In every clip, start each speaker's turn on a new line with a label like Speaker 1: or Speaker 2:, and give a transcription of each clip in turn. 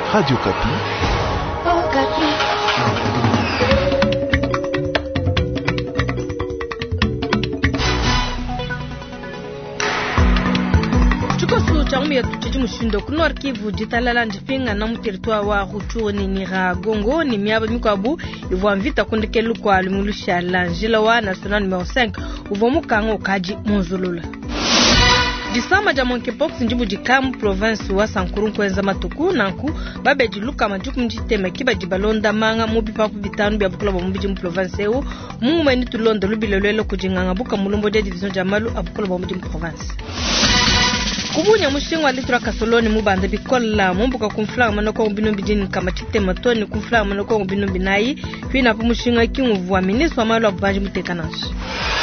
Speaker 1: Radio Kapi.
Speaker 2: Oh, Kapi. Chukosu chaumbi ya tuchichi mushindo kuno arkivu jitalala njipinga na muteritwa wa Ruchuru ni Nyiragongo ni miaba mikabu ivo mvita kundekelu kwa limulusha Langela wa national numero 5 uvo mukango kaji monzulula. Disama ja monkeypox njibu jikamu province wa Sankuru kwenza matuku nanku babeji luka majuku mjitema kiba jibalonda manga mubi papu bitanu bia bukula ba mubiji mu province eu mume ni tulonda lubilelelo kujinganga buka mulumbo de division jamalu abukula ba mubiji mu province. Kubunya mushingwa litra kasoloni mubanda bikola mumbuka kumfla manoko mbinu bijini kama chite matoni kumfla manoko mbinu binayi fina pu mushinga kinguvu ministre wa malu abubanji mutekanashi.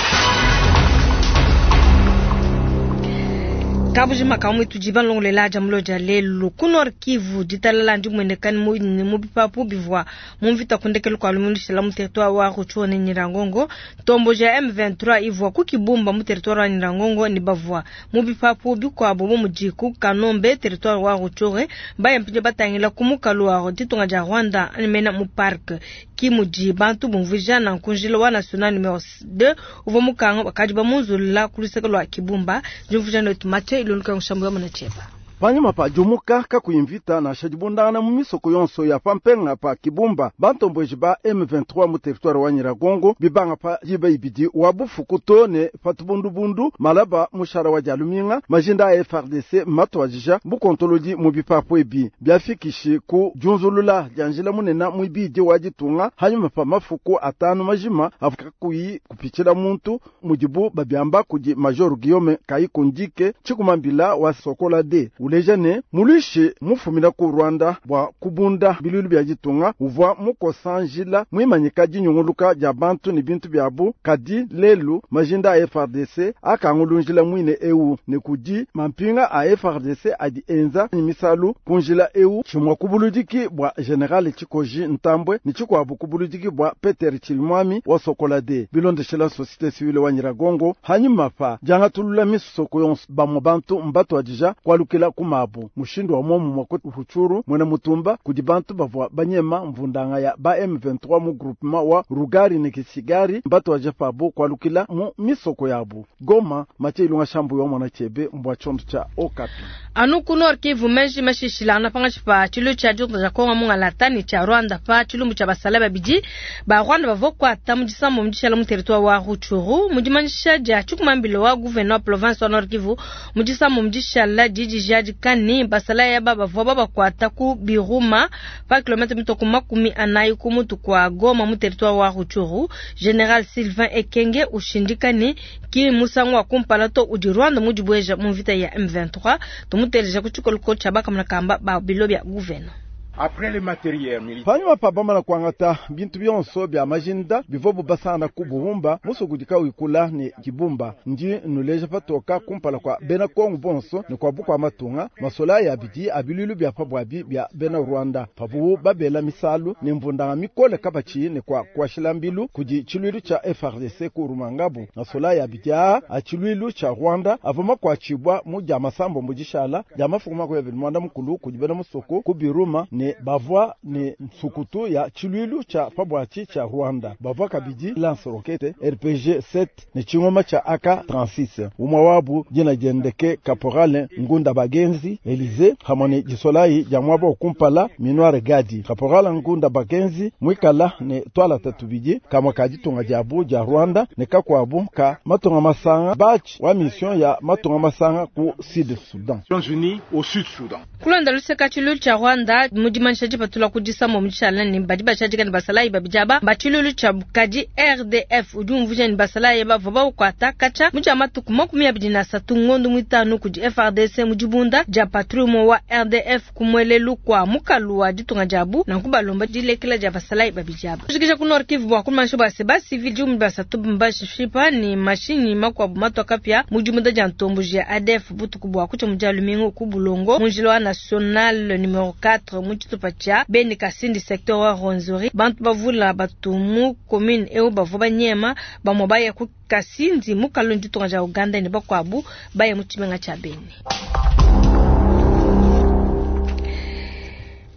Speaker 2: Kabujima kamwe tujiban longole la jamloja lelo kunor Kivu jitalala ndi mwendekani mubipapu bivwa mumvita kundekelu kwa lumulisha la muteritwa wa Ruchuru ni Nyiragongo tomboja M23 ivwa kukibumba muteritwa wa Nyiragongo ni bavwa mubipapu bikwa bobo mujiku kanombe teritwa wa Ruchuru baya mpije batangila kumukalwa titonga ja Rwanda mena mu park kimuji bantu bumvija na kunjilo wa national numero 2 uvo mukango bakajiba munzulula kulisekelwa kibumba jumvija no tumate iluluka ngushambuwa mwanacheba.
Speaker 3: Panyuma pa jumuka kakuyimvita na shajibundana mu misoko yonso ya pampenga pa Kibumba bantombweji ba M23 mu territoire wa Nyiragongo bibanga pa jiba ibidi wabufu kutone patubundu malaba mushara wa jaluminga majinda ya FRDC matwajija bukontoloji mu bipapo ebi byafikishi ku junzulula janjila munena mu ibidi wajitunga hanyuma pa mafuku atanu majima avuka kuyi kupichira muntu mujibu babyamba kuji Major Guillaume Kaikondike chikumambila wa Sokola de ulejane mulishe mufumila ku Rwanda bwa kubunda bilulu bya jitunga uvwa mukosanjila mwimanyika jinyunguluka ja bantu ni bintu byabu kadi lelu majinda a FRDC akangulunjila mwine EU ne kudi mampinga a FRDC adi enza ni misalu kunjila EU chimwa kubuludiki bwa General Chikoji Ntambwe ni chikwabu kubuludiki bwa Peter Chilimwami wa Sokola de bilondeshela societe civile wa Nyiragongo hanyuma pa janga tulula misoko yonse ba mubantu mbato ajija kwalukila kumabu mushindo wa momu mwakotu Ruchuru mwena mutumba kudibantu bavwa banyema mvundanga ya ba M23 mu groupement wa Rugari ne Kisigari mbato wa Japabu kwa lukila mu misoko yabu Goma mache ilunga shambu ya mwana chebe mbwa chondu cha Okapi.
Speaker 2: Anu kunor Kivu menji mashishila na panga chipa chilu cha juku za konga munga latani cha Rwanda pa chilu mcha basalaba biji ba Rwanda bavokwa tamujisa mumjisha la muteritwa wa Ruchuru mujimanisha ja chukumambilo wa gouverneur province wa Nord Kivu mujisa mumjisha la jiji jaji kani basala ya baba voba kwa taku Biruma pa kilometre mitoko makumi anayi kumutu kwa Goma mu territoire wa Ruchuru. General Sylvain Ekenge ushindikani ki musangwa kumpala to udi Rwanda mujibweja mu vita ya M23 to mutereja kuchukolo chabaka mnakamba ba bilobya gouverneur.
Speaker 4: Après le matériel militaire.
Speaker 3: Panyuma pa bamala kwangata bintu byonso bya majinda bivobu basana kubuhumba musogudika wikula ni Kibumba ndi nuleja patoka kumpala kwa bena kongu bonso ni kwa buku amatunga masola ya bidi abilulu bya pabwabi bya bena Rwanda pabu babela misalu ni mvundanga mikole kabachi ni kwa shilambilu kuji chilwilu cha FRDC ku Rumangabu masola ya bidi a chilwilu cha Rwanda avuma kwa chibwa mu jama sambo mujishala jama fukuma kwa Mwanda mukulu kujibena musoko kubiruma ni bavwa ni msukutu ya chilwilu cha pabwachi cha Rwanda bavwa kabidi lance rokete RPG 7 ni chingoma cha AK-36 umwawabu jina jendeke Caporal Ngunda Bagenzi Elize hamoni jisolai jamwabo kumpala Minware Gadi Caporal Ngunda Bagenzi mwikala ni twala tatubiji kama kajitunga jabu ja Rwanda ni kakwabu ka matunga masanga batch wa mission ya matunga masanga ku Sud Sudan
Speaker 4: Nations Unies au Sud Sudan.
Speaker 2: Kulanda luseka chilulu cha Rwanda mujimanishaji patula kujisa mumchala ni badiba chaji kan basala iba bijaba bachilulu cha bukaji RDF ujumvuja ni basala iba voba kwa takacha mujamatu kumakumi abidina satungondo mwitanu kuji FRDC mujibunda ja patrumo wa RDF kumwelelu kwa mukaluwa jitunga jabu na kubalomba dilekela ja basala iba bijaba kujikisha kunor Kivu bwa kumanisho ba seba civil jumbi basatu mbashi shipa ni mashini makwa bumato kapya mujumunda ja ntombuji ya ADF butu kubwa kucha mujalumingo kubulongo mujilo wa national numero 4 muchitu pacha beni kasindi secteur wa Ronzori bantu bavula batumu commune eo bavuba nyema bamobaya ku kasindi mukalonji tonga Uganda ni bakwabu baye muchimenga cha beni.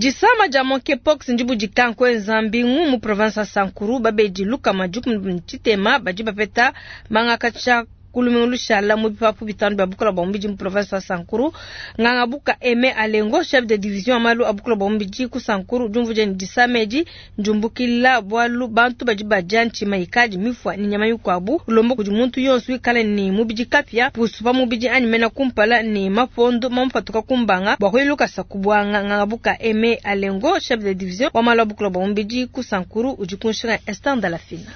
Speaker 2: Jisama ja monkeypox njibu jikanko Nzambi mu province ya Sankuru babeji luka majuku mchitema bajiba peta mangakacha kulumengulu shala mu bipapu bitanu babukola bombiji mu province ya Sankuru nganga buka Eme Alengo chef de division amalu abukola bombiji ku Sankuru jumvuje ndisameji njumbukila bwalu bantu bajiba janchi maikaji mifwa ni nyama yukwabu ulombo kujumuntu yonsu ikale ni mubiji kapya pusupa mubiji animena kumpala ni mapondo mamfatuka kumbanga bwakoiluka sakubwanga nganga buka Eme Alengo chef de division amalu abukola bombiji ku Sankuru ujikunshira instant de la fina.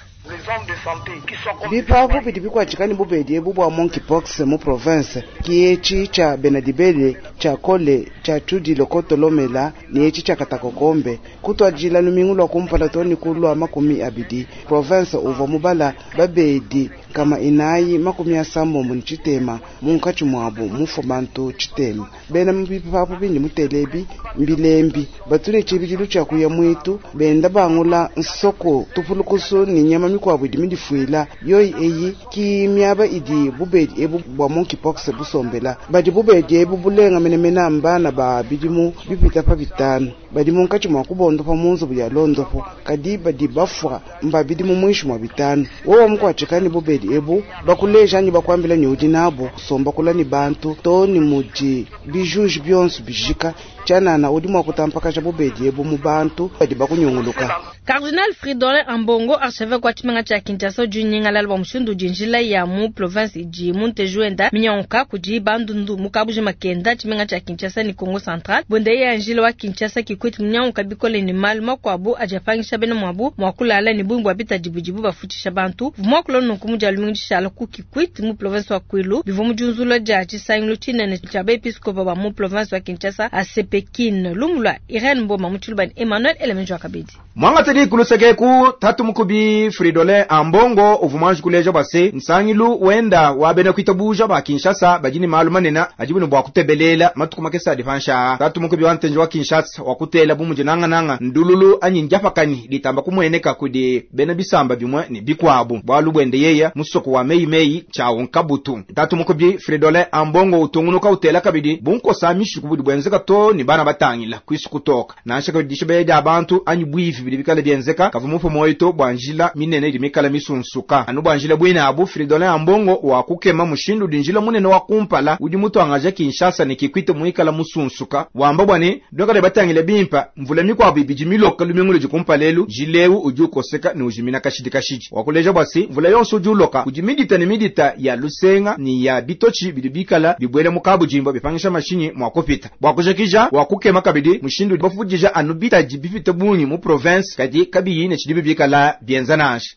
Speaker 1: Bipapu bitibikwa chikani bubedi ebubwa monkeypox mu province kiechi cha Benadibele cha Kole cha Tudi Lokoto Lomela ni echi cha Katakokombe kutwa jila lumingulwa kumpala toni kulwa makumi abidi province uva mubala babedi kama inayi makumi asambo munchitema munkachi mwabu mufomanto chitema bena mbipapu bindi mutelebi mbilembi batune chibidilu cha kuya mwitu benda bangula nsoko tupulukusu ni nyama mikwabu idimidifuila yoyi eyi ki miaba idi bubedi ebu bwa monkeypox busombela badi bubedi ebu bulenga menemena mbana ba bidimu bipita pa bitanu badi munkachi mwakubondo pa munzu buya londo po kadi badi bafwa mba bidimu mwishu mwa bitanu wowa mkwa chikani bubedi ebu bakuleja nyi bakwambila nyudi nabo somba kulani bantu to ni muji bijuji byonsu bijika chanana udi mwakutampa cha bubedi ebu mubantu badi bakunyonguluka.
Speaker 2: Cardinal Fridolin Ambongo archevêque wa chimanga cha Kinshasa juninga lalwa mshundu jinjila ya mu province ji Montejuenda minyonka kuji bandundu mukabuji makenda chimanga cha Kinshasa ni Congo Central bonde ya njila wa Kinshasa kikwiti minyonka bikole ni malma kwabu ajapangisha bena mwabu mwakulala ni bungu wabita jibujibu bafutisha bantu vumwakulo nukumuja lumingi shala kukikwiti mu province wa Kwilu bivumujunzulo ja chisayinlu chinene chabe episkopa wa mu province wa Kinshasa asepekin lumula Irene Mboma mchulubani Emmanuel Elemenjo Akabedi
Speaker 5: mwanga tedi kulusege ku tatu mukubi Fridolin Ambongo uvumanji kuleja base nsangilu wenda wabena kuitabuja ba Kinshasa bajini maluma nena ajibu nubwa kutebelela matuku makesa difansha tatu mukubi wantenje wa Kinshasa wakutela bumuje nanga ndululu anyi njafakani ditamba kumweneka kudi bena bisamba bimwe ni bikwabu bwalu bwende yeya musoko wa meyi chawo nkabutu tatu mukubi Fridolin Ambongo utungunuka utela kabidi bunko samishi kubudi bwenzeka to ni bana batangila kwisukutoka nashaka dishibe ya abantu anyi bwifi bikala bienzeka kavumupo moito bwanjila minene limikala misunsuka anu bwanjila bwina abu Fridolin Ambongo wa kukema mushindu dinjila munene wa kumpala udi mutu angaja Kinshasa ni kikwite muikala musunsuka wamba bwane dokale batangile bimpa mvula mikwa bibiji miloka lumengule jikumpalelu jilewu ujukoseka ni ujimina kashidi wakuleja basi mvula yonso ujuloka ujimidita ni midita ya lusenga ni ya bitochi bidibikala bibwele mukabu jimbo bipangisha mashini mwakopita wakujakija wakukema kabidi mushindu bafujija anu bita jibifite bunyi mu province kadi kabi ne chidibi bikala bienzanash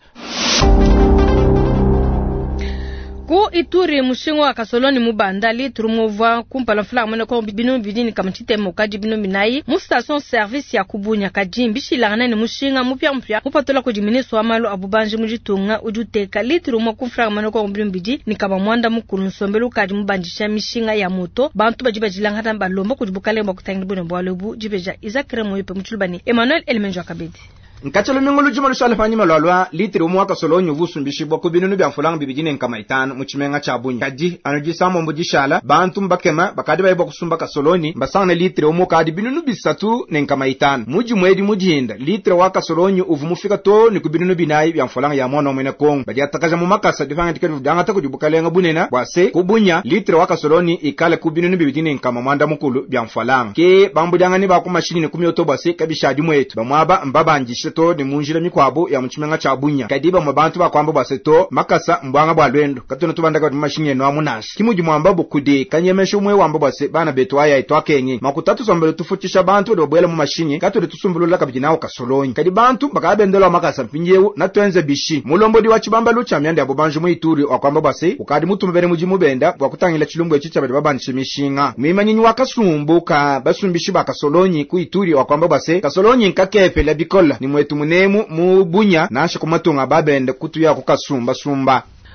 Speaker 2: ku Ituri mushingo wa Kasoloni mubandali turumova kumpala fla mwana ko binu bidini kamchite mukaji binu minayi mu station service ya kubunya kajimbi shilana ni mushinga mupya mupatola kujiminiswa amalu abubanji mujitunga ujuteka litrumo kufra mwana ko binu bidi ni kama mwanda mukulu nsombelu kaji mubanjisha mishinga ya moto bantu bajibajilanga hata lombo kujibukale mba kutangira bune bwalebu jibeja izakire moyepe muchulubani Emmanuel Elemenjo Akabedi
Speaker 5: nkachalo mingulu jumalo shala fanyima lwalwa litiri umwa Kasolonyo vusumbishi bwa kubinunu bya mfulang bibijine nkamaitano muchimenga cha bunya kadi anujisamo mbujishala bantu mbakema bakadi bayiba kusumba Kasoloni mbasana litiri umwa kadi binunu bisatu nkamaitano muji mwedi mujihinda litiri wa Kasolonyo uvumufika to ni kubinunu binayi bya mfulang ya mwana mwene Kongo badi atakaja mumakasa difanga tikeru dangata kujibukalenga bunena bwase kubunya litiri wa Kasoloni ikale kubinunu bibijine nkamamanda mukulu bya mfulang ke bambudangani ba kumashini ne kumyoto bwase kabishadi mwetu bamwaba mbabanjishe to ni munjira mikwabo ya muchimenga cha bunya kadiba mwabantu bakwamba baseto makasa mbwanga bwa lwendo katono tubandaka mashinye no amunashi kimuji mwamba bukude kanyemesha umwe wamba base bana beto aya itwakenye makutatu sombele tufutisha abantu do bwela mu mashinye katole tusumbulula kabijinawo Kasolonyi kadi bantu bakabendela makasa mpinyewu na twenze bishi mulombodi wa chibamba lucha myande abo banju mu Ituri akwamba base ukadi mutu mbere muji mubenda bwa kutangila chilumbu echicha bali babanshi mishinga mwimanyinyi wa kasumbuka basumbishi ba Kasolonyi ku Ituri akwamba base Kasolonyi nkakepe la bikola ni mwetu munemu mu bunya nasha kumatunga babende kutu ya kukasumba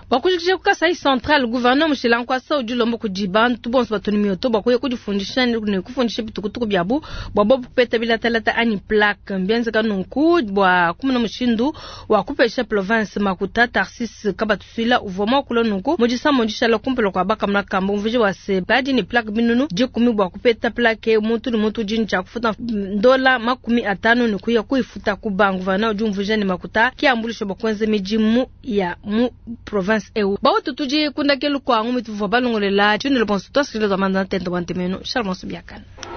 Speaker 2: wakujikisha kukasa central gouverneur mshila kwa sa ujulombo kujibantu bonso batonimi otoba kuye kujifundisha ni kufundisha bitukutuku byabu bwabo kupeta bila talata ani plaque mbianze kanunku bwa kumuna mushindu wa kupesha province makuta Tarsis kabatusila uvoma kulo nunku mujisa mujisha la kumpelo kwa baka mnakambo mvije wa se badi ni plaque binunu jikumi bwa kupeta plaque muntu ni muntu jini cha kufuta dola makumi atano ni kuya kuifuta kubangu vana ujumvije ni makuta kiambulisho bakwenze mijimu ya mu province EU bawo tutuji kunda kelu kwa ngumi tuvo balongolela chini le bonso tosile do manda tento bantemeno charmos biakan